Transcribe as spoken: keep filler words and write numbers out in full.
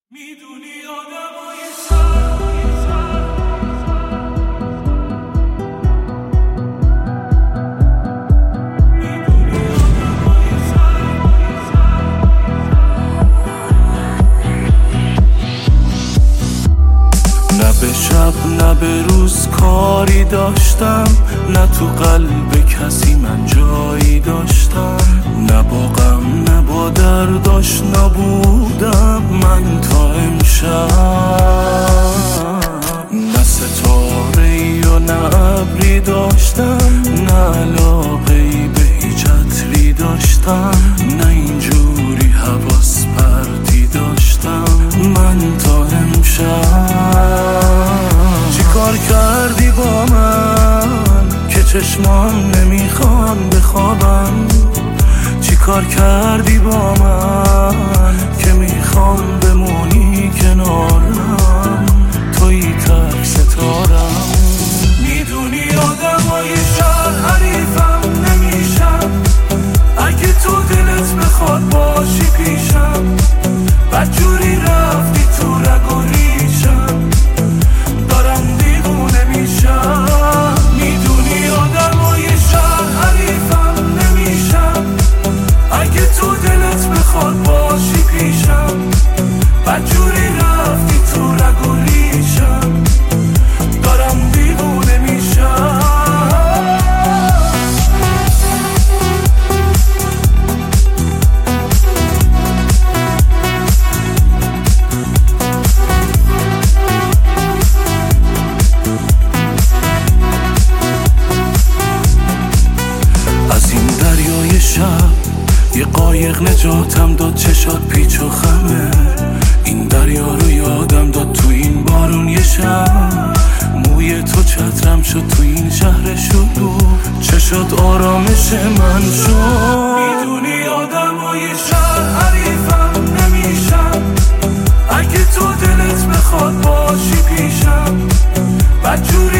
میدونی آدمای سر نه به شب نه به روز کاری داشتم، نه تو قلب کسی من جایی داشتم، نه با غم نه با درد آشنا بودم من تا امشب، نه ستاره‌ای و نه ابری داشتم، نه علاقه‌ای به هیچ عطری داشتم، نه اینجوری حواس پرتی داشتم من تا امشب. چی کار کردی با من که چشمان نمیخوان بخوابن؟ چی کار کردی با من که میخوام بمونی کنارم؟ توی تک ستارم. میدونی آدمای شهر حریفم نمیشم، اگه تو دلت بخواد باشی پیشم، بدجوری رفتی تو رگ و ریشم، دارم دیوونه میشم. میدونی آدمای شهر حریفم نمیشم، اگه تو دلت بخواد باشی پیشم، بدجوری رفتی تو رگ و ریشم، دارم دیوونه میشم. از این دریای شب یه قایق نجاتم داد، چشات پیچ و خمه، این دریا رو یادم داد تو این بارون یه شب، موی تو چترم شد تو این شهر شلوغ، چشات آرامش من شد. میدونی آدمای شهر حریفم نمیشم، اگه تو دلت بخواد باشی پیشم، بدجوری